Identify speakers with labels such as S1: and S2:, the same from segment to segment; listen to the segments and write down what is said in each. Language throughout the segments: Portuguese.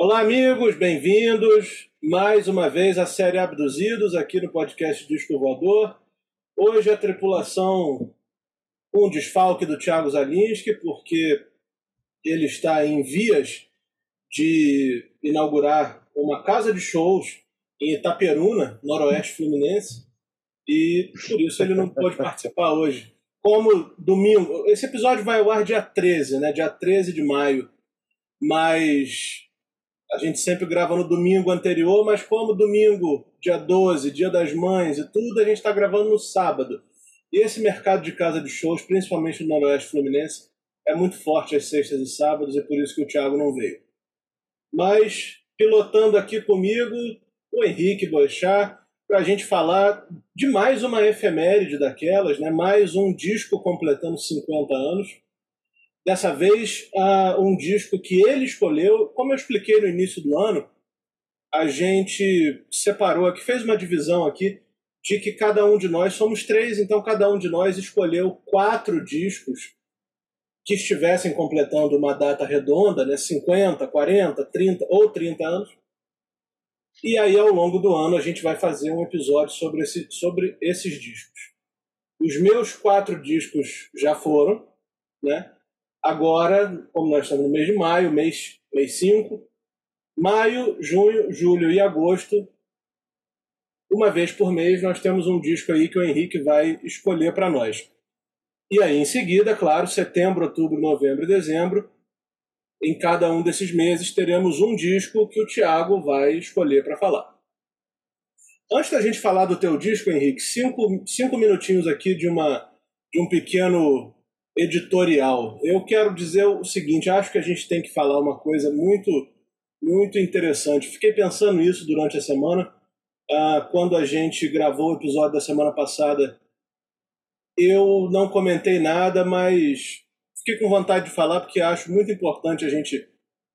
S1: Olá, amigos, bem-vindos mais uma vez à série Abduzidos aqui no podcast Disco Voador. Hoje a tripulação com desfalque do Thiago Zalinski, porque ele está em vias de inaugurar uma casa de shows em Itaperuna, noroeste fluminense, e por isso ele não pôde participar hoje. Como domingo, esse episódio vai ao ar dia 13, né? Dia 13 de maio, mas a gente sempre grava no domingo anterior, mas como domingo, dia 12, dia das mães e tudo, a gente está gravando no sábado. E esse mercado de casa de shows, principalmente no Noroeste Fluminense, é muito forte às sextas e sábados, e por isso que o Thiago não veio. Mas, pilotando aqui comigo, o Henrique Boechat, para a gente falar de mais uma efeméride daquelas, né? Mais um disco completando 50 anos. Dessa vez, um disco que ele escolheu. Como eu expliquei no início do ano, a gente separou aqui, fez uma divisão aqui, de que cada um de nós, somos 3, então cada um de nós escolheu 4 discos que estivessem completando uma data redonda, né, 50, 40, 30 ou 30 anos. E aí, ao longo do ano, a gente vai fazer um episódio sobre esses discos. Os meus 4 discos já foram, né? Agora, como nós estamos no mês de maio, mês 5, maio, junho, julho e agosto, uma vez por mês, nós temos um disco aí que o Henrique vai escolher para nós. E aí, em seguida, claro, setembro, outubro, novembro e dezembro, em cada um desses meses, teremos um disco que o Thiago vai escolher para falar. Antes da gente falar do teu disco, Henrique, 5 minutinhos aqui de um pequeno editorial. Eu quero dizer o seguinte, acho que a gente tem que falar uma coisa muito, muito interessante. Fiquei pensando nisso durante a semana. Quando a gente gravou o episódio da semana passada, eu não comentei nada, mas fiquei com vontade de falar porque acho muito importante a gente...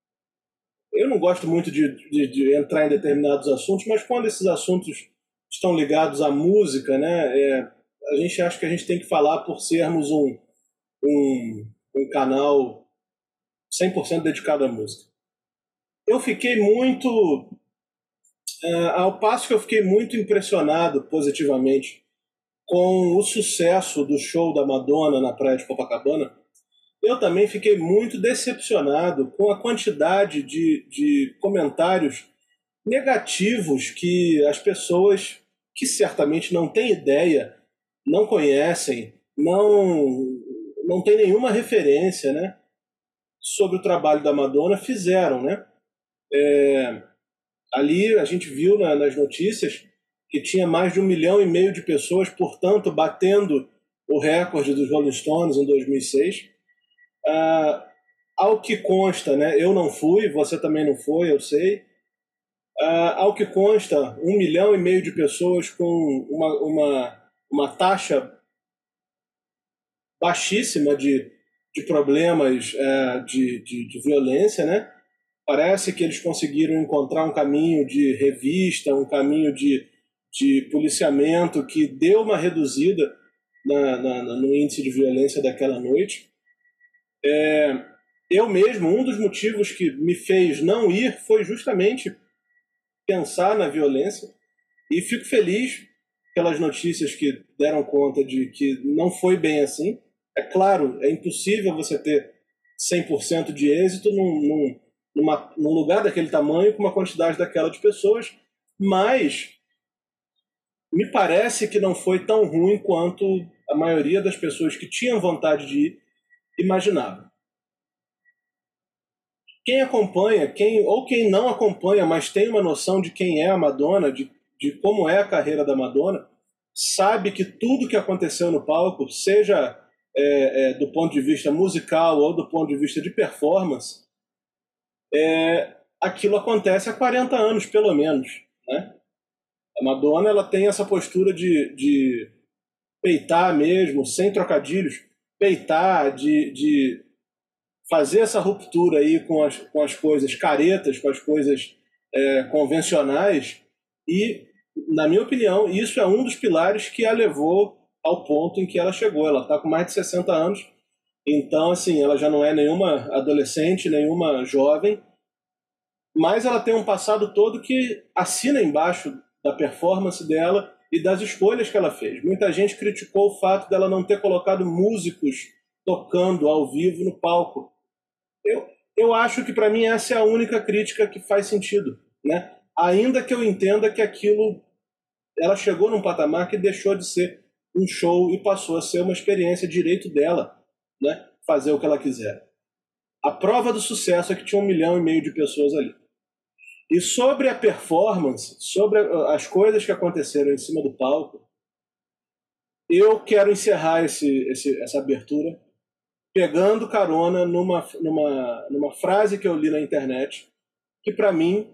S1: Eu não gosto muito de entrar em determinados assuntos, mas quando esses assuntos estão ligados à música, né, a gente acha que a gente tem que falar por sermos um canal 100% dedicado à música. Eu fiquei muito... ao passo que eu fiquei muito impressionado positivamente com o sucesso do show da Madonna na praia de Copacabana, eu também fiquei muito decepcionado com a quantidade de comentários negativos que as pessoas que certamente não têm ideia, não conhecem, não tem nenhuma referência, né, sobre o trabalho da Madonna, fizeram, né? Ali a gente viu nas notícias que tinha mais de 1,5 milhão de pessoas, portanto, batendo o recorde dos Rolling Stones em 2006. Ao que consta, né, eu não fui, você também não foi, eu sei. Ao que consta, 1,5 milhão de pessoas com uma taxa baixíssima de problemas de violência, né? Parece que eles conseguiram encontrar um caminho de revista, um caminho de policiamento que deu uma reduzida no índice de violência daquela noite. Eu mesmo, um dos motivos que me fez não ir foi justamente pensar na violência, e fico feliz pelas notícias que deram conta de que não foi bem assim. É claro, é impossível você ter 100% de êxito num lugar daquele tamanho, com uma quantidade daquela de pessoas, mas me parece que não foi tão ruim quanto a maioria das pessoas que tinham vontade de ir imaginava. Quem acompanha, ou quem não acompanha, mas tem uma noção de quem é a Madonna, de como é a carreira da Madonna, sabe que tudo que aconteceu no palco, seja do ponto de vista musical ou do ponto de vista de performance, aquilo acontece há 40 anos, pelo menos, né? A Madonna, ela tem essa postura de peitar mesmo, sem trocadilhos, peitar, de fazer essa ruptura aí com as coisas caretas, com as coisas convencionais, e, na minha opinião, isso é um dos pilares que a levou ao ponto em que ela chegou. Ela está com mais de 60 anos, então, assim, ela já não é nenhuma adolescente, nenhuma jovem, mas ela tem um passado todo que assina embaixo da performance dela e das escolhas que ela fez. Muita gente criticou o fato dela não ter colocado músicos tocando ao vivo no palco. Eu acho que, para mim, essa é a única crítica que faz sentido, né? Ainda que eu entenda que aquilo, ela chegou num patamar que deixou de ser um show e passou a ser uma experiência, direito dela, né? Fazer o que ela quiser. A prova do sucesso é que tinha 1,5 milhão de pessoas ali. E sobre a performance, sobre as coisas que aconteceram em cima do palco, eu quero encerrar essa abertura pegando carona numa frase que eu li na internet, que para mim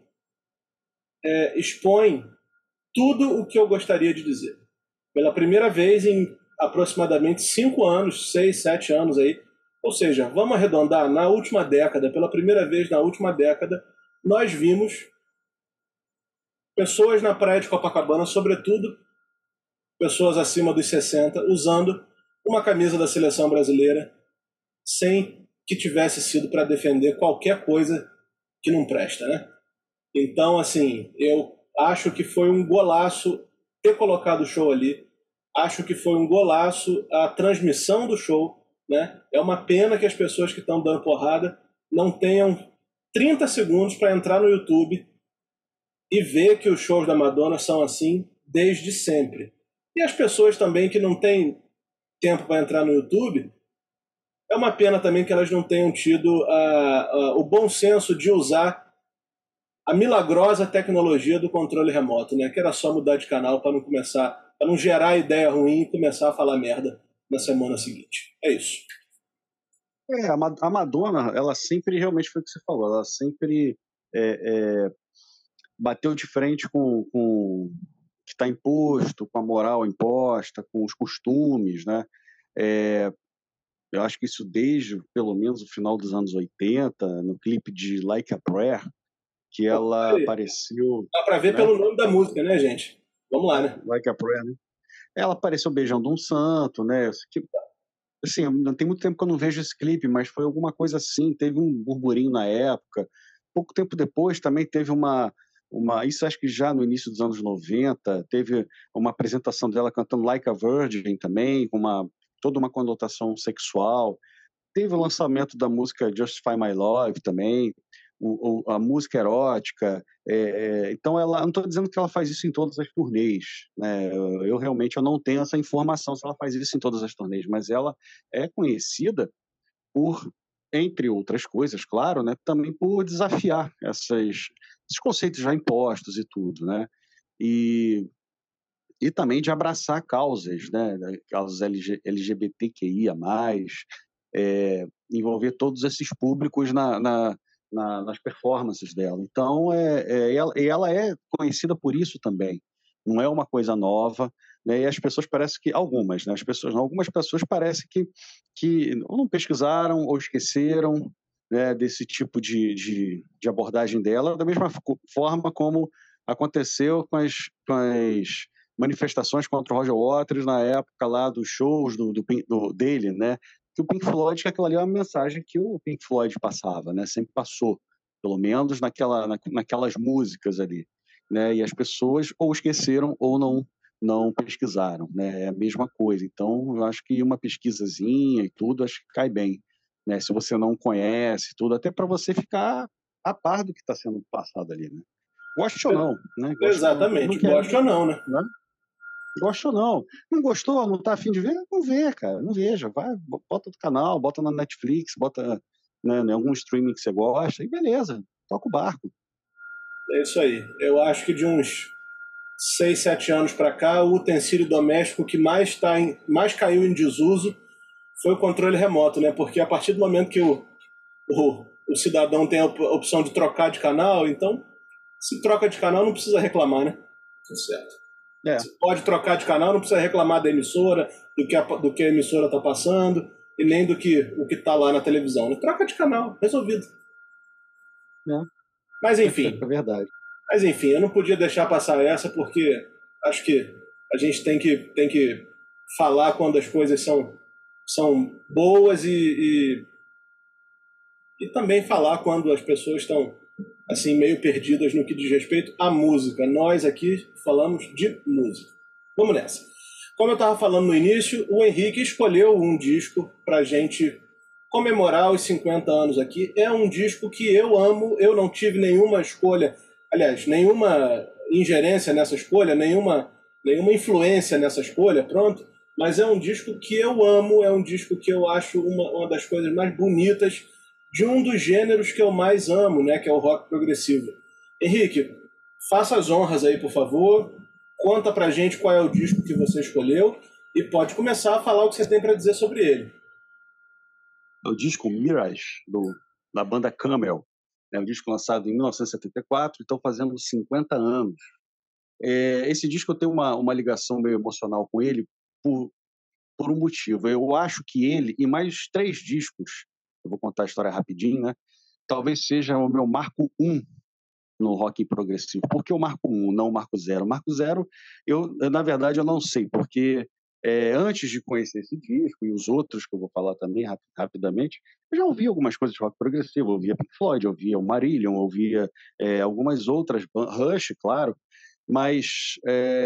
S1: expõe tudo o que eu gostaria de dizer. Pela primeira vez em aproximadamente 5 anos, 6, 7 anos aí, ou seja, vamos arredondar, na última década, pela primeira vez na última década, nós vimos pessoas na praia de Copacabana, sobretudo pessoas acima dos 60, usando uma camisa da seleção brasileira sem que tivesse sido para defender qualquer coisa que não presta, né? Então, assim, eu acho que foi um golaço ter colocado o show ali. Acho que foi um golaço a transmissão do show, né? É uma pena que as pessoas que estão dando porrada não tenham 30 segundos para entrar no YouTube e ver que os shows da Madonna são assim desde sempre. E as pessoas também que não têm tempo para entrar no YouTube, é uma pena também que elas não tenham tido o bom senso de usar a milagrosa tecnologia do controle remoto, né? Que era só mudar de canal para não gerar ideia ruim e começar a falar merda na semana seguinte. É isso.
S2: A Madonna, ela sempre, realmente foi o que você falou, ela sempre bateu de frente com o que está imposto, com a moral imposta, com os costumes, né? Eu acho que isso desde, pelo menos, o final dos anos 80, no clipe de Like a Prayer, que ela apareceu...
S1: Dá para ver, né? Pelo nome da música, né, gente? Vamos lá, né?
S2: Like a Prayer, né? Ela apareceu beijando um santo, né? Assim, não tem muito tempo que eu não vejo esse clipe, mas foi alguma coisa assim, teve um burburinho na época. Pouco tempo depois também teve isso acho que já no início dos anos 90, teve uma apresentação dela cantando Like a Virgin também, com toda uma conotação sexual. Teve o lançamento da música Justify My Love também, a música erótica. Então, ela, não estou dizendo que ela faz isso em todas as turnês, né? Eu realmente não tenho essa informação se ela faz isso em todas as turnês, mas ela é conhecida por, entre outras coisas, claro, né, também por desafiar esses conceitos já impostos e tudo, né? E também de abraçar causas, né, causas LGBTQIA+, envolver todos esses públicos nas performances dela. Então, ela é conhecida por isso também. Não é uma coisa nova, né? E as pessoas parecem que... Algumas pessoas parecem que não pesquisaram ou esqueceram, né, desse tipo de abordagem dela, da mesma forma como aconteceu com as manifestações contra o Roger Waters na época lá dos shows dele, né? Que o Pink Floyd, que aquilo ali é uma mensagem que o Pink Floyd passava, né? Sempre passou, pelo menos naquelas músicas ali, né? E as pessoas ou esqueceram ou não pesquisaram, né? É a mesma coisa. Então, eu acho que uma pesquisazinha e tudo, acho que cai bem, né? Se você não conhece tudo, até para você ficar a par do que está sendo passado ali, né? Goste ou não, né?
S1: Exatamente, goste ou não, né?
S2: Gosta ou não. Não gostou, não tá afim de ver? Não vê, cara. Não veja. Vai, bota do canal, bota na Netflix, bota, né, em algum streaming que você gosta e beleza, toca o barco.
S1: É isso aí. Eu acho que de uns 6, 7 anos para cá, o utensílio doméstico que mais caiu em desuso foi o controle remoto, né? Porque a partir do momento que o cidadão tem a opção de trocar de canal, então, se troca de canal, não precisa reclamar, né? Tá certo. Você pode trocar de canal, não precisa reclamar da emissora, do que a emissora está passando, e nem o que está lá na televisão. Né? Troca de canal, resolvido. Mas enfim.
S2: É verdade.
S1: Mas enfim, eu não podia deixar passar essa, porque acho que a gente tem que falar quando as coisas são boas e também falar quando as pessoas estão assim, meio perdidas no que diz respeito à música. Nós aqui falamos de música. Vamos nessa. Como eu estava falando no início, o Henrique escolheu um disco para a gente comemorar os 50 anos aqui. É um disco que eu amo, eu não tive nenhuma escolha, aliás, nenhuma ingerência nessa escolha, nenhuma influência nessa escolha, pronto. Mas é um disco que eu amo, é um disco que eu acho uma das coisas mais bonitas de um dos gêneros que eu mais amo, né, que é o rock progressivo. Henrique, faça as honras aí, por favor. Conta pra gente qual é o disco que você escolheu e pode começar a falar o que você tem para dizer sobre ele.
S2: É o disco Mirage, da banda Camel. É um disco lançado em 1974, então fazendo 50 anos. Esse disco eu tenho uma ligação meio emocional com ele por um motivo. Eu acho que ele e mais 3 discos, eu vou contar a história rapidinho, né? Talvez seja o meu marco 1 no rock progressivo. Por que o marco 1, não o marco 0? O marco 0, na verdade, eu não sei, porque antes de conhecer esse disco e os outros, que eu vou falar também rapidamente, eu já ouvia algumas coisas de rock progressivo, eu ouvia Pink Floyd, eu ouvia o Marillion, eu ouvia algumas outras, Rush, claro, mas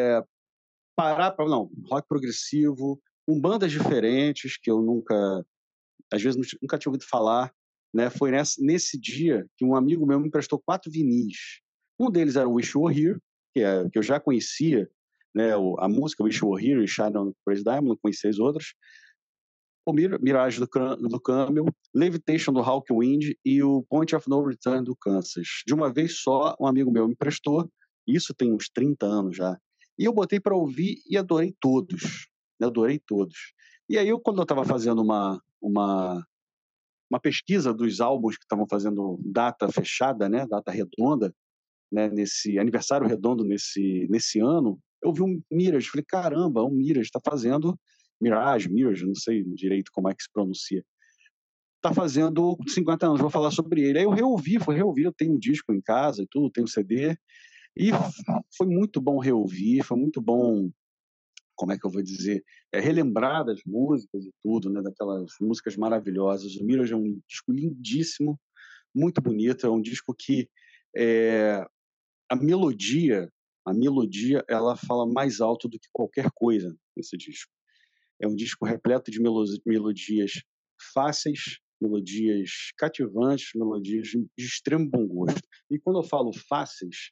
S2: não, rock progressivo, com bandas diferentes, que eu às vezes nunca tinha ouvido falar, né? Foi nesse dia que um amigo meu me emprestou 4 vinis. Um deles era o Wish You Were Here, que eu já conhecia, né? A música Wish You Were Here e Shine on Crazy Diamond, não conhecia as outras. O Mirage do Camel, Levitation do Hawkwind e o Point of No Return do Kansas. De uma vez só, um amigo meu me emprestou, isso tem uns 30 anos já. E eu botei para ouvir e adorei todos. Adorei todos. E aí, quando eu estava fazendo uma pesquisa dos álbuns que estavam fazendo data fechada, né, data redonda, né, nesse aniversário redondo nesse ano, eu vi um Mirage, falei, caramba, o Mirage está fazendo Mirage, não sei direito como é que se pronuncia, está fazendo 50 anos, vou falar sobre ele. Aí eu fui reouvir, eu tenho um disco em casa e tudo, tenho um CD, e foi muito bom reouvir, foi muito bom, como é que eu vou dizer, relembrar das músicas e tudo, né, daquelas músicas maravilhosas. O Mirage é um disco lindíssimo, muito bonito, é um disco que a melodia, ela fala mais alto do que qualquer coisa nesse disco. É um disco repleto de melodias fáceis, melodias cativantes, melodias de extremo bom gosto. E quando eu falo fáceis,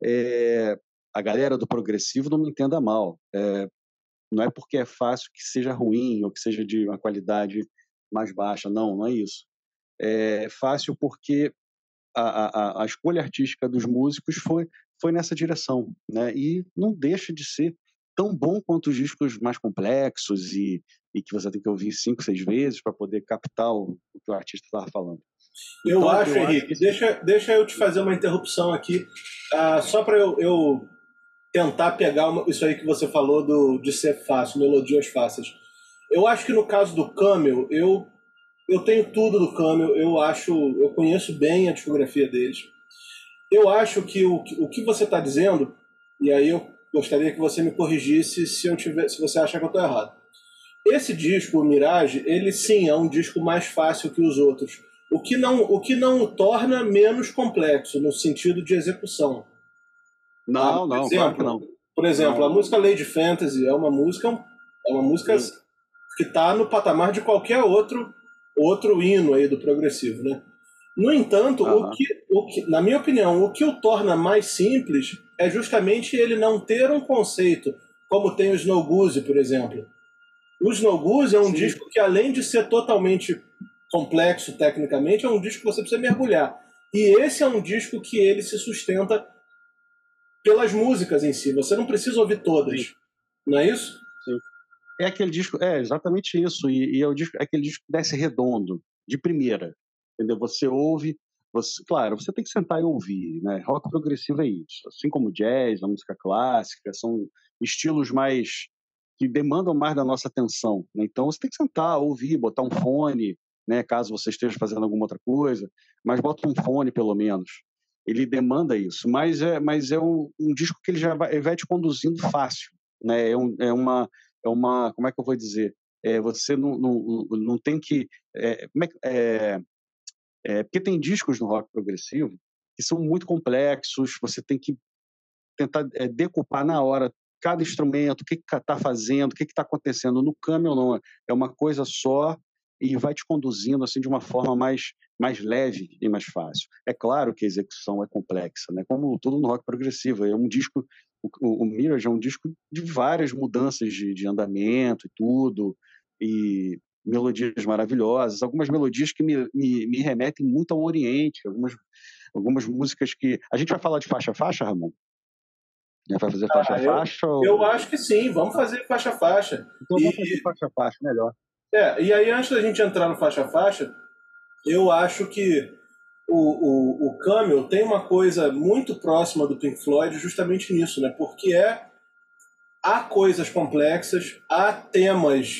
S2: a galera do progressivo não me entenda mal. Não é porque é fácil que seja ruim ou que seja de uma qualidade mais baixa. Não é isso. É fácil porque a escolha artística dos músicos foi nessa direção, né? E não deixa de ser tão bom quanto os discos mais complexos e que você tem que ouvir 5, 6 vezes para poder captar o que o artista estava falando.
S1: Então, eu acho,
S2: eu
S1: Henrique,
S2: acho
S1: deixa eu te fazer uma interrupção aqui, só para eu tentar pegar isso aí que você falou de ser fácil, melodias fáceis. Eu acho que no caso do Camel, eu tenho tudo do Camel, eu conheço bem a discografia deles. Eu acho que o que você está dizendo, e aí eu gostaria que você me corrigisse se você acha que eu estou errado. Esse disco, o Mirage, ele sim é um disco mais fácil que os outros, o que não o torna menos complexo no sentido de execução.
S2: Não, claro que não.
S1: Por exemplo, a música Lady Fantasy é uma música que está no patamar de qualquer outro hino aí do progressivo, né? No entanto, na minha opinião, o que o torna mais simples é justamente ele não ter um conceito, como tem o Snow Goose, por exemplo. O Snow Goose é um disco que, além de ser totalmente complexo tecnicamente, é um disco que você precisa mergulhar. E esse é um disco que ele se sustenta pelas músicas em si. Você não precisa ouvir todas. Sim. Não é isso?
S2: Sim. É aquele disco, exatamente isso. E é aquele disco que desce redondo, de primeira. Entendeu? Você ouve, claro, você tem que sentar e ouvir, né? Rock progressivo é isso. Assim como jazz, a música clássica, são estilos mais que demandam mais da nossa atenção, né? Então você tem que sentar, ouvir, botar um fone, né? Caso você esteja fazendo alguma outra coisa, mas bota um fone pelo menos. Ele demanda isso, mas é um disco que ele vai te conduzindo fácil, né? Como é que eu vou dizer? Você não tem que porque tem discos no rock progressivo que são muito complexos, você tem que tentar decupar na hora cada instrumento, o que está fazendo, o que está acontecendo. No Camel não, é uma coisa só e vai te conduzindo assim de uma forma mais leve e mais fácil. É claro que a execução é complexa, né? Como tudo no rock progressivo. É um disco, o Mirage é um disco de várias mudanças de andamento e tudo, e melodias maravilhosas, algumas melodias que me remetem muito ao Oriente, algumas músicas que... A gente vai falar de faixa-faixa, Ramon? Vai fazer faixa-faixa?
S1: Eu acho que sim, vamos fazer faixa-faixa.
S2: Então vamos fazer faixa-faixa, melhor.
S1: E aí, antes da gente entrar no faixa-faixa, eu acho que o Camel tem uma coisa muito próxima do Pink Floyd justamente nisso, né? Porque há coisas complexas, há temas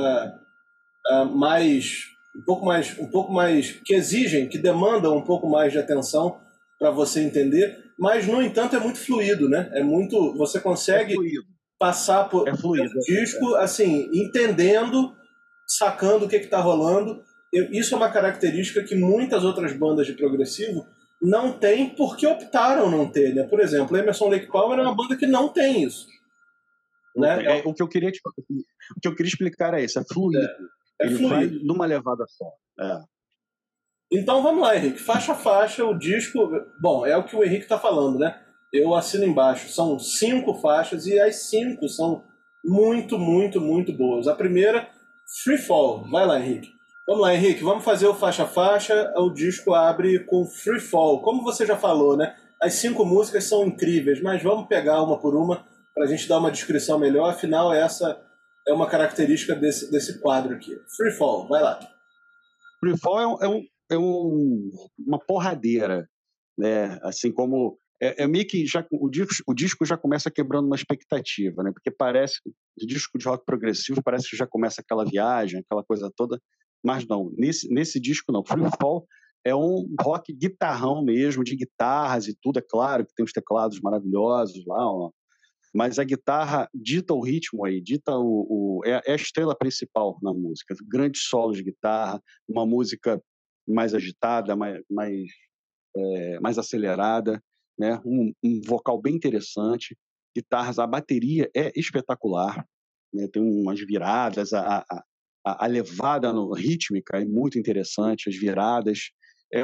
S1: um pouco mais que exigem, que demandam um pouco mais de atenção para você entender, mas no entanto é muito fluido, né? Você consegue passar por disco assim, entendendo, sacando o que está rolando. Isso é uma característica que muitas outras bandas de progressivo não têm porque optaram não ter, né? Por exemplo, Emerson Lake Palmer é uma banda que não tem isso. Né?
S2: O que eu queria explicar é isso, é fluido. Ele fluido. Vai numa levada só.
S1: Então vamos lá, Henrique. Faixa a faixa, o disco... Bom, é o que o Henrique está falando, né? Eu assino embaixo. São 5 faixas e as 5 são muito, muito, muito boas. A primeira, Free Fall. Vai lá, Henrique. Vamos lá, Henrique. Vamos fazer o faixa a faixa. O disco abre com Free Fall. Como você já falou, né? As 5 músicas são incríveis, mas vamos pegar uma por uma para a gente dar uma descrição melhor. Afinal, essa é uma característica desse quadro aqui. Free Fall. Vai lá.
S2: Free Fall uma porradeira, né? Assim como meio que o disco já começa quebrando uma expectativa, né? Porque parece o disco de rock progressivo parece que já começa aquela viagem, aquela coisa toda, mas não. Nesse disco não. Free Fall é um rock guitarrão mesmo, de guitarras e tudo, é claro que tem os teclados maravilhosos lá, ó, mas a guitarra dita o ritmo aí, dita é a estrela principal na música. Grandes solos de guitarra, uma música mais agitada, mais acelerada, né? Um vocal bem interessante, guitarras, a bateria é espetacular, né? Tem umas viradas, a levada rítmica é muito interessante, as viradas. É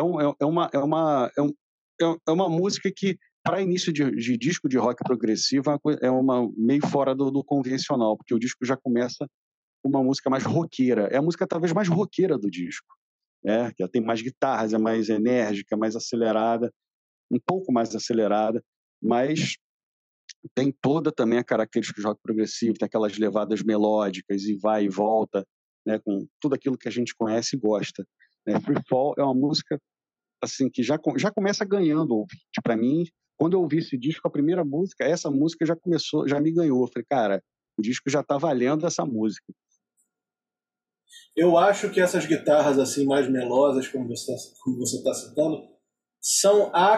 S2: uma música que, para início de disco de rock progressivo, é meio fora do convencional, porque o disco já começa com uma música mais roqueira. É a música talvez mais roqueira do disco, né? Que tem mais guitarras, é mais enérgica, mais acelerada, um pouco mais acelerada, mas tem toda também a característica do rock progressivo, tem aquelas levadas melódicas e vai e volta, né? Com tudo aquilo que a gente conhece e gosta, né? Free Fall é uma música assim que já começa ganhando o ouvinte. Para mim, quando eu ouvi esse disco, a primeira música, essa música já me ganhou. Eu falei, cara, o disco já tá valendo essa música.
S1: Eu acho que essas guitarras assim mais melosas, como você está citando, são a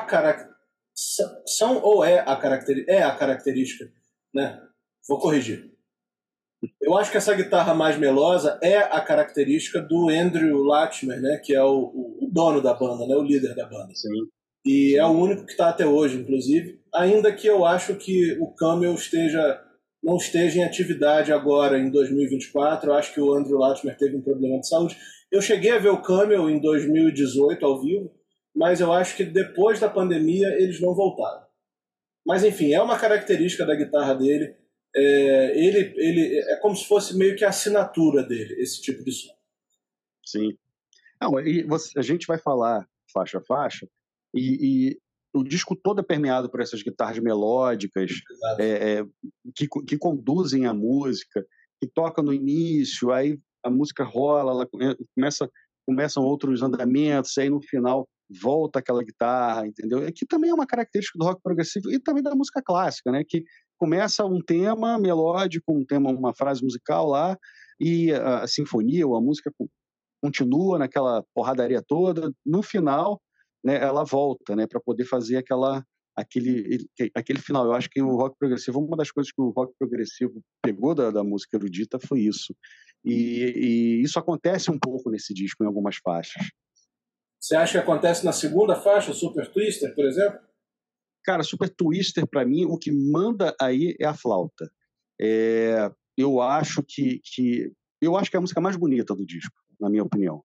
S1: característica, né? Vou corrigir. Eu acho que essa guitarra mais melosa é a característica do Andrew Latimer, né? Que é o dono da banda, né? O líder da banda.
S2: Sim.
S1: E é o único que está até hoje, inclusive. Ainda que eu acho que o Camel não esteja em atividade agora, em 2024. Eu acho que o Andrew Latimer teve um problema de saúde. Eu cheguei a ver o Camel em 2018, ao vivo, mas eu acho que depois da pandemia eles não voltaram. Mas, enfim, é uma característica da guitarra dele. Ele é como se fosse meio que a assinatura dele, esse tipo de som.
S2: Sim. Não, a gente vai falar faixa a faixa, e o disco todo é permeado por essas guitarras melódicas, que conduzem a música, que tocam no início, aí a música rola, começam outros andamentos, aí no final volta aquela guitarra, entendeu? Que também é uma característica do rock progressivo e também da música clássica, né? Que começa um tema melódico, uma frase musical lá, e a sinfonia ou a música continua naquela porradaria toda, no final, né, ela volta, né, para poder fazer aquele final. Eu acho que o rock progressivo, uma das coisas que o rock progressivo pegou da música erudita foi isso. E isso acontece um pouco nesse disco, em algumas faixas.
S1: Você acha que acontece na segunda faixa, Super Twister, por exemplo?
S2: Cara, Super Twister, para mim, o que manda aí é a flauta. Eu acho eu acho que é a música mais bonita do disco, na minha opinião.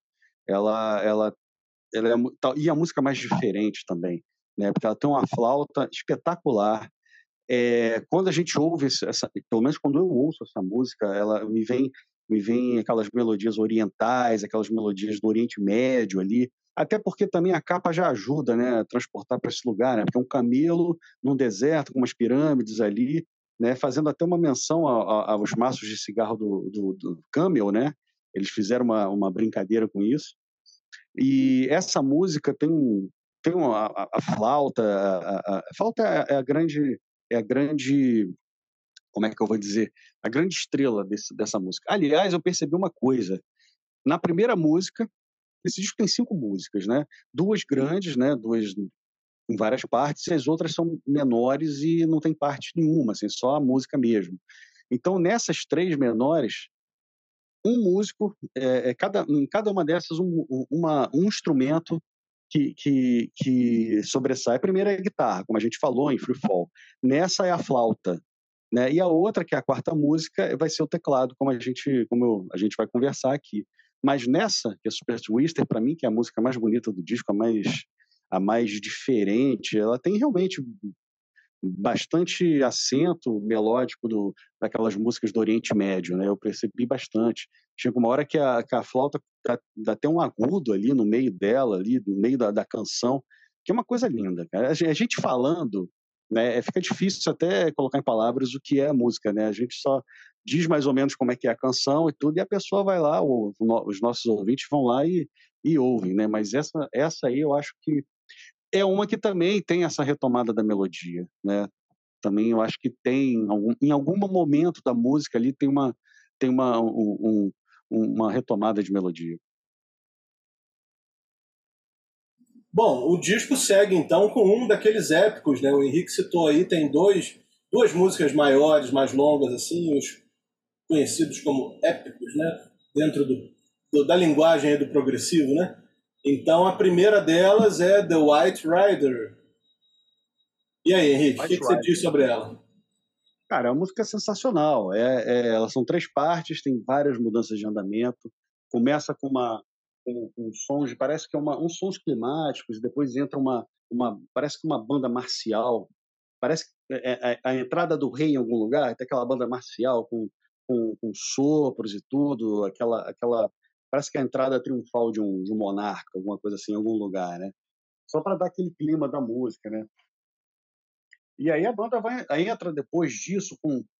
S2: Ela e a música mais diferente também, né? Porque ela tem uma flauta espetacular. Quando a gente ouve pelo menos quando eu ouço essa música, ela me vem aquelas melodias orientais, aquelas melodias do Oriente Médio ali, até porque também a capa já ajuda, né, a transportar para esse lugar, né? Porque é um camelo num deserto com umas pirâmides ali, né, fazendo até uma menção aos maços de cigarro do Camel, né? Eles fizeram uma brincadeira com isso. E essa música tem a flauta, a flauta é a grande, como é que eu vou dizer, a grande estrela dessa música. Aliás, eu percebi uma coisa, na primeira música, esse disco tem 5 músicas, né? 2 grandes, né? 2 em várias partes, e as outras são menores e não tem parte nenhuma, assim, só a música mesmo. Então, nessas 3 menores, um músico, em cada uma dessas, um instrumento que sobressai. A primeira é a guitarra, como a gente falou em Free Fall. Nessa é a flauta, né? E a outra, que é a quarta música, vai ser o teclado, como a gente vai conversar aqui. Mas nessa, que é Super Twister, para mim, que é a música mais bonita do disco, a mais diferente, ela tem realmente bastante acento melódico daquelas músicas do Oriente Médio, né? Eu percebi bastante. Chega uma hora que a flauta dá até um agudo ali no meio dela, ali no meio da canção, que é uma coisa linda, cara. A gente falando, né, fica difícil até colocar em palavras o que é a música, né? A gente só diz mais ou menos como é que é a canção e tudo, e a pessoa vai lá, os nossos ouvintes vão lá e ouvem, né? Mas essa aí eu acho que é uma que também tem essa retomada da melodia, né? Também eu acho que em algum momento da música ali tem uma retomada de melodia.
S1: Bom, o disco segue então com um daqueles épicos, né? O Henrique citou aí, tem duas músicas maiores, mais longas, assim, os conhecidos como épicos, né? Dentro da linguagem aí do progressivo, né? Então a primeira delas é The White Rider. E aí, Henrique, o que você diz sobre ela?
S2: Cara, a música é sensacional. Elas são 3 partes, tem várias mudanças de andamento. Começa com sons, parece que uns sons climáticos, depois entra parece que uma banda marcial. Parece que a entrada do rei em algum lugar, tem aquela banda marcial com sopros e tudo, parece que é a entrada triunfal de um monarca, alguma coisa assim, em algum lugar, né? Só para dar aquele clima da música, né? E aí a banda entra depois disso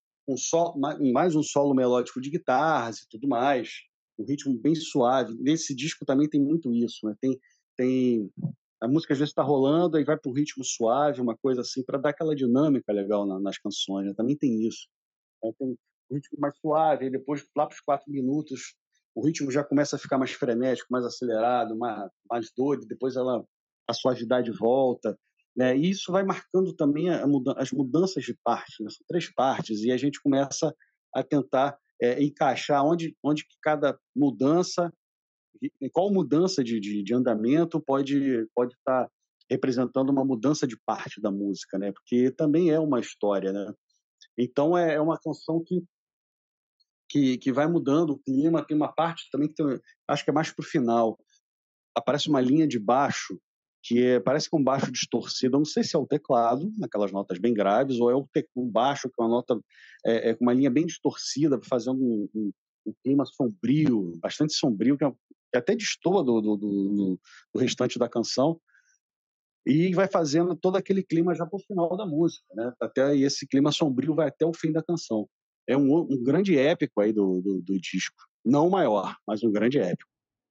S2: mais um solo melódico de guitarras e tudo mais, um ritmo bem suave. Nesse disco também tem muito isso, né? Tem a música às vezes está rolando, aí vai para um ritmo suave, uma coisa assim, para dar aquela dinâmica legal nas canções, né? Também tem isso. Aí tem um ritmo mais suave, aí depois lá para os 4 minutos o ritmo já começa a ficar mais frenético, mais acelerado, mais doido, depois a suavidade volta, né? E isso vai marcando também as mudanças de parte, né? São 3 partes, e a gente começa a tentar encaixar onde que cada mudança, qual mudança de andamento pode estar representando uma mudança de parte da música, né? Porque também é uma história, né? Então é uma canção que vai mudando o clima. Tem uma parte também acho que é mais pro final, aparece uma linha de baixo parece que é um baixo distorcido. Eu não sei se é o teclado, naquelas notas bem graves, ou é um baixo que é uma nota com uma linha bem distorcida, fazendo um clima sombrio, bastante sombrio, que até destoa do restante da canção, e vai fazendo todo aquele clima já para o final da música, né? Até e esse clima sombrio vai até o fim da canção. É um grande épico aí do disco. Não o maior, mas um grande épico.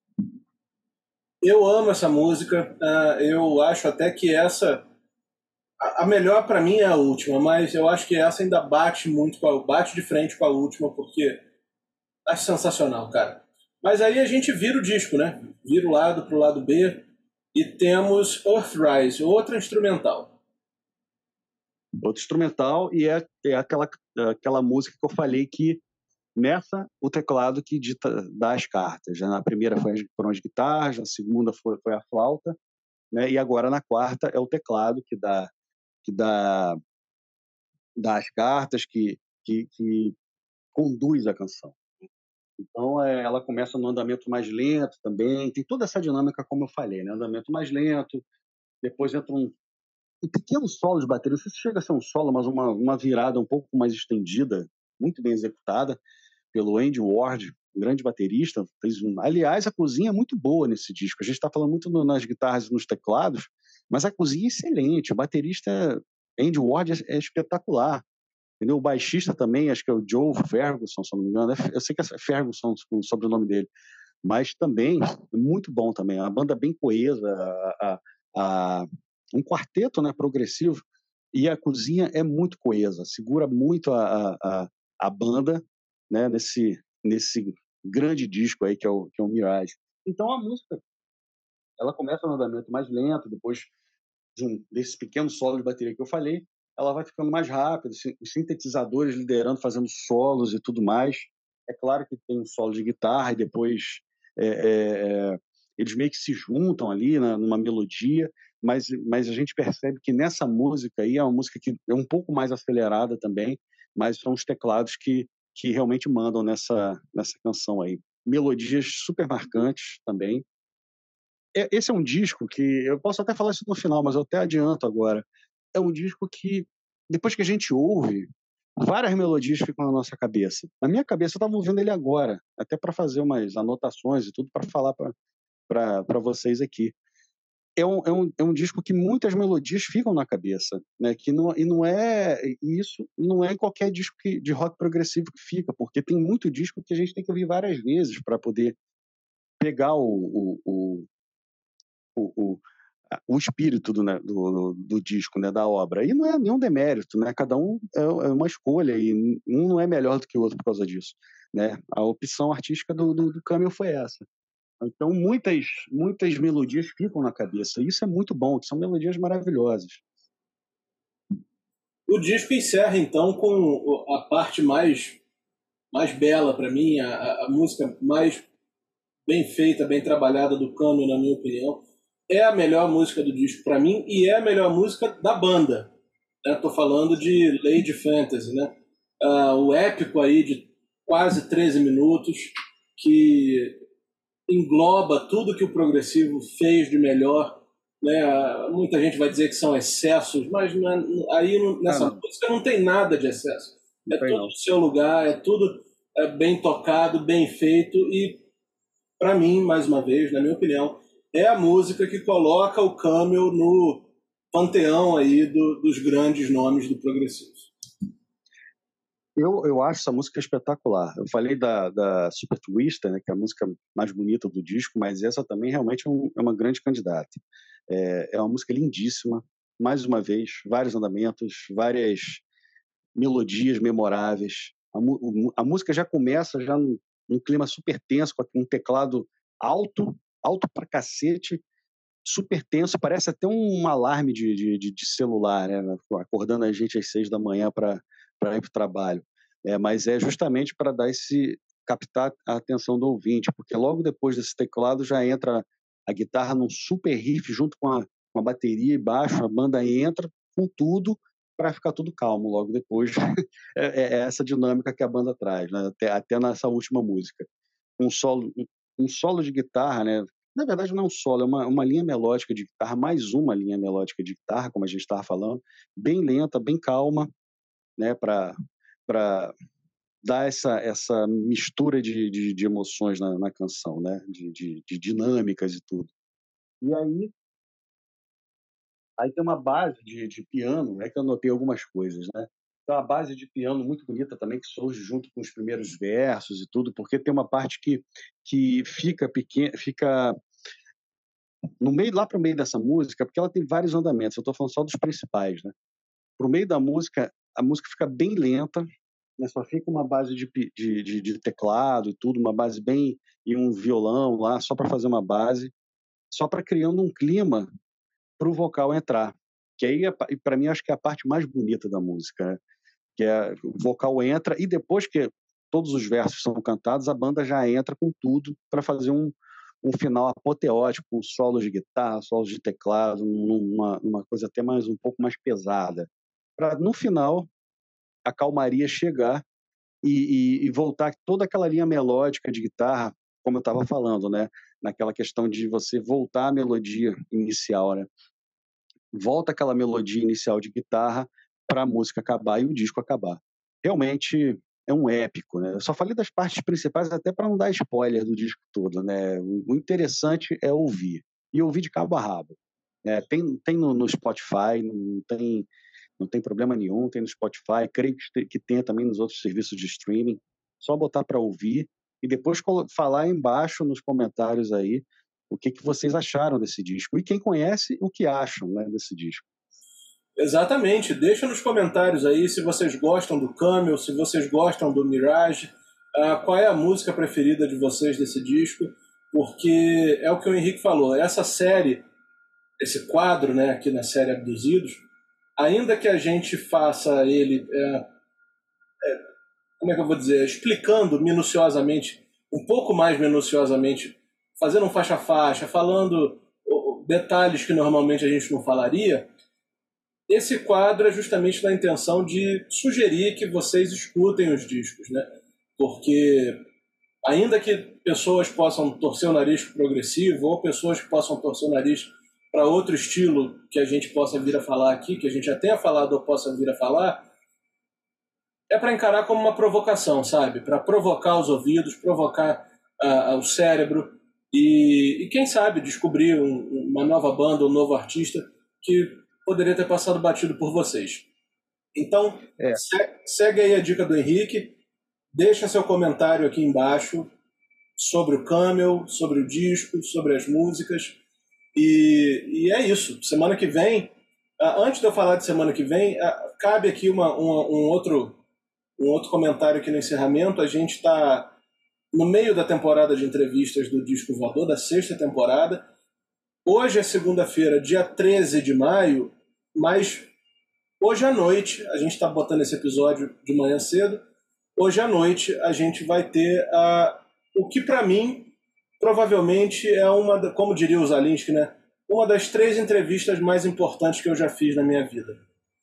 S1: Eu amo essa música. Eu acho até que a melhor para mim é a última, mas eu acho que essa ainda bate muito, bate de frente com a última, porque acho sensacional, cara. Mas aí a gente vira o disco, né? Vira o lado pro lado B e temos Earthrise, outra instrumental.
S2: Outro instrumental, e é aquela música que eu falei que Nessa, o teclado que dá as cartas. Já na primeira foram as guitarras, na segunda foi a flauta, né? E agora na quarta é o teclado que dá as cartas, que conduz a canção. Então, ela começa no andamento mais lento também, tem toda essa dinâmica, como eu falei, né? Andamento mais lento, depois entra um pequeno solo de bateria, não sei se chega a ser um solo, mas uma virada um pouco mais estendida, muito bem executada, pelo Andy Ward, um grande baterista. Aliás, a cozinha é muito boa nesse disco. A gente está falando muito nas guitarras e nos teclados, mas a cozinha é excelente. O baterista Andy Ward é espetacular. Entendeu? O baixista também, acho que é o Joe Ferguson, se não me engano. Eu sei que é Ferguson o sobrenome dele, mas também é muito bom também. A banda bem coesa, um quarteto, né, progressivo, e a cozinha é muito coesa, segura muito a banda, né, nesse grande disco aí que é o Mirage. Então a música, ela começa no andamento mais lento, depois desse pequeno solo de bateria que eu falei, ela vai ficando mais rápida, os sintetizadores liderando, fazendo solos e tudo mais. É claro que tem um solo de guitarra e depois é, é, eles meio que se juntam ali numa melodia, mas a gente percebe que nessa música aí é uma música que é um pouco mais acelerada também, mas são os teclados que realmente mandam nessa canção aí. Melodias super marcantes também. Esse é um disco que, eu posso até falar isso no final, mas eu até adianto agora, é um disco que, depois que a gente ouve, várias melodias ficam na nossa cabeça. Na minha cabeça, eu estava ouvindo ele agora, até para fazer umas anotações e tudo, para falar para vocês aqui. É um disco que muitas melodias ficam na cabeça, né? E isso não é em qualquer disco de rock progressivo que fica, porque tem muito disco que a gente tem que ouvir várias vezes para poder pegar o, o espírito do disco, né, da obra. E não é nenhum demérito, né? Cada um é uma escolha e um não é melhor do que o outro por causa disso, né? A opção artística do Camille foi essa. Então, muitas melodias ficam na cabeça. Isso é muito bom, que são melodias maravilhosas.
S1: O disco encerra, então, com a parte mais bela para mim, a música mais bem feita, bem trabalhada do Camille, na minha opinião. É a melhor música do disco para mim e é a melhor música da banda. Estou falando de Lady Fantasy, né? O épico aí de quase 13 minutos, que engloba tudo que o progressivo fez de melhor. Né? Muita gente vai dizer que são excessos, mas nessa música não tem nada de excesso. É tudo no seu lugar, é tudo bem tocado, bem feito e, para mim, mais uma vez, na minha opinião, é a música que coloca o Camille no panteão aí dos grandes nomes do progressivo.
S2: Eu acho essa música espetacular. Eu falei da Super Twister, né, que é a música mais bonita do disco, mas essa também realmente é uma grande candidata. É uma música lindíssima, mais uma vez, vários andamentos, várias melodias memoráveis. A música já começa já num clima super tenso, com um teclado alto pra cacete, super tenso, parece até um alarme de celular, né? Acordando a gente às 6 da manhã para ir para o trabalho. Mas é justamente para captar a atenção do ouvinte, porque logo depois desse teclado já entra a guitarra num super riff junto com a bateria e baixo, a banda entra com tudo para ficar tudo calmo logo depois. É essa dinâmica que a banda traz, né? Até nessa última música. Um solo de guitarra, né? Na verdade, não é um solo, é uma linha melódica de guitarra, mais uma linha melódica de guitarra, como a gente estava falando, bem lenta, bem calma, né, para dar essa mistura de emoções na canção, né, de dinâmicas e tudo. E aí tem uma base de piano, que eu anotei algumas coisas, né? Tem uma base de piano muito bonita também, que surge junto com os primeiros versos e tudo, porque tem uma parte que fica pequena, fica lá para o meio dessa música, porque ela tem vários andamentos, eu estou falando só dos principais, né? Para o meio da música, a música fica bem lenta, né? Só fica uma base de teclado e tudo, uma base bem, e um violão lá, só para fazer uma base, só para criando um clima para o vocal entrar. Que aí, para mim, acho que é a parte mais bonita da música, né? Que o vocal entra e depois que todos os versos são cantados, a banda já entra com tudo para fazer um final apoteótico, com solos de guitarra, solos de teclado, uma coisa até um pouco mais pesada, para no final a calmaria chegar e voltar toda aquela linha melódica de guitarra, como eu estava falando, né? Naquela questão de você voltar à melodia inicial, né? Volta aquela melodia inicial de guitarra para a música acabar e o disco acabar. Realmente é um épico, né? Eu só falei das partes principais até para não dar spoiler do disco todo, né? O interessante é ouvir, e ouvir de cabo a rabo. Tem no Spotify, não tem problema nenhum, tem no Spotify, creio que tenha também nos outros serviços de streaming, só botar para ouvir e depois falar aí embaixo nos comentários aí o que vocês acharam desse disco e quem conhece, o que acham, né, desse disco.
S1: Exatamente, deixa nos comentários aí se vocês gostam do Camel, se vocês gostam do Mirage, qual é a música preferida de vocês desse disco, porque é o que o Henrique falou, essa série, esse quadro, né, aqui na série Abduzidos, ainda que a gente faça ele, como é que eu vou dizer, explicando minuciosamente, um pouco mais minuciosamente, fazendo um faixa-faixa, falando detalhes que normalmente a gente não falaria, esse quadro é justamente na intenção de sugerir que vocês escutem os discos, né? Porque ainda que pessoas possam torcer o nariz pro progressivo ou pessoas que possam torcer o nariz para outro estilo que a gente possa vir a falar aqui, que a gente já tenha falado ou possa vir a falar, é para encarar como uma provocação, sabe? Para provocar os ouvidos, provocar o cérebro e quem sabe descobrir uma nova banda, um novo artista que poderia ter passado batido por vocês. Então, segue aí a dica do Henrique, deixa seu comentário aqui embaixo sobre o Camel, sobre o disco, sobre as músicas. E é isso. Semana que vem, antes de eu falar de semana que vem, cabe aqui um outro comentário aqui no encerramento. A gente está no meio da temporada de entrevistas do Disco Voador, da 6ª temporada. Hoje é segunda-feira, dia 13 de maio, mas hoje à noite, a gente está botando esse episódio de manhã cedo, hoje à noite a gente vai ter o que para mim provavelmente é como diria o Zalinski, né, uma das 3 entrevistas mais importantes que eu já fiz na minha vida.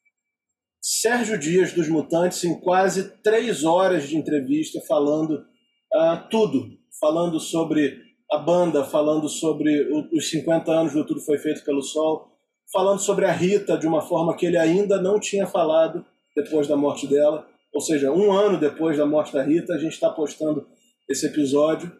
S1: Sérgio Dias, dos Mutantes, em quase 3 horas de entrevista, falando tudo, falando sobre a banda, falando sobre os 50 anos do Tudo Foi Feito pelo Sol, falando sobre a Rita de uma forma que ele ainda não tinha falado depois da morte dela, ou seja, 1 ano depois da morte da Rita, a gente está postando esse episódio.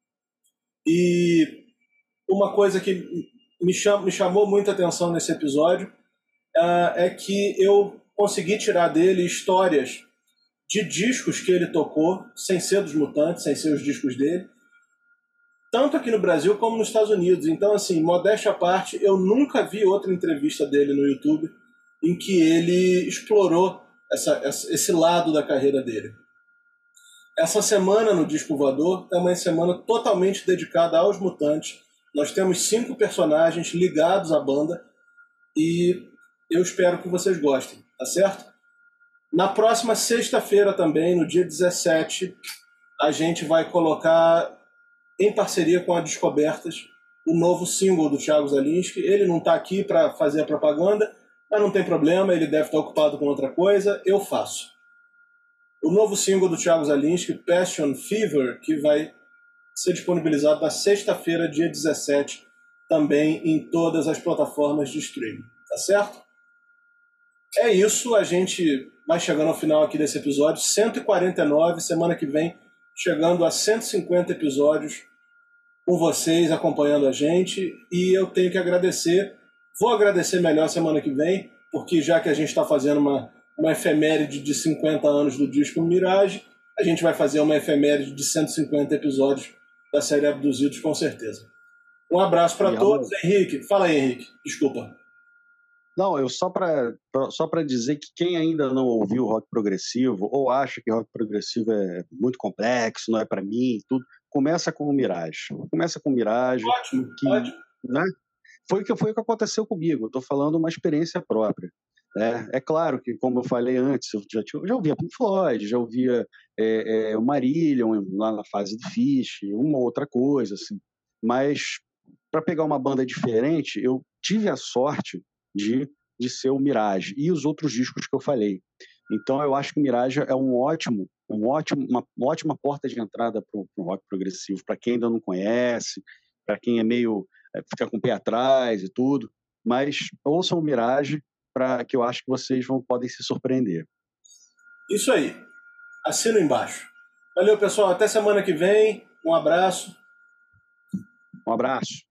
S1: E uma coisa que me chamou muita atenção nesse episódio é que eu consegui tirar dele histórias de discos que ele tocou, sem ser dos Mutantes, sem ser os discos dele, tanto aqui no Brasil como nos Estados Unidos. Então, assim, modéstia à parte, eu nunca vi outra entrevista dele no YouTube em que ele explorou esse lado da carreira dele. Essa semana no Disco Voador é uma semana totalmente dedicada aos Mutantes. Nós temos 5 personagens ligados à banda e eu espero que vocês gostem, tá certo? Na próxima sexta-feira também, no dia 17, a gente vai colocar, em parceria com a Descobertas, o novo single do Thiago Zalinski. Ele não está aqui para fazer a propaganda, mas não tem problema, ele deve estar ocupado com outra coisa, eu faço. O novo single do Thiago Zalinski, Passion Fever, que vai ser disponibilizado na sexta-feira, dia 17, também em todas as plataformas de streaming, tá certo? É isso, a gente vai chegando ao final aqui desse episódio, 149, semana que vem, chegando a 150 episódios com vocês, acompanhando a gente, e eu tenho que agradecer, vou agradecer melhor semana que vem, porque já que a gente está fazendo uma efeméride de 50 anos do disco Mirage, a gente vai fazer uma efeméride de 150 episódios da série Abduzidos, com certeza. Um abraço para todos. Henrique, fala aí, Henrique, desculpa.
S2: Não, eu só para dizer que quem ainda não ouviu rock progressivo ou acha que rock progressivo é muito complexo, não é para mim, tudo, começa com o Mirage. Começa com o Mirage.
S1: Ótimo,
S2: que,
S1: ótimo.
S2: Né, foi o que aconteceu comigo. Estou falando uma experiência própria. né? É claro que, como eu falei antes, eu já ouvia Pink Floyd, já ouvia o Marillion lá na fase do Phish, uma outra coisa, assim. Mas, para pegar uma banda diferente, eu tive a sorte de ser o Mirage e os outros discos que eu falei. Então, eu acho que o Mirage é uma ótima porta de entrada para o rock progressivo, para quem ainda não conhece, para quem é meio fica com o pé atrás e tudo. Mas ouçam o Mirage, que eu acho que vocês podem se surpreender.
S1: Isso aí. Assino embaixo. Valeu, pessoal. Até semana que vem. Um abraço.
S2: Um abraço.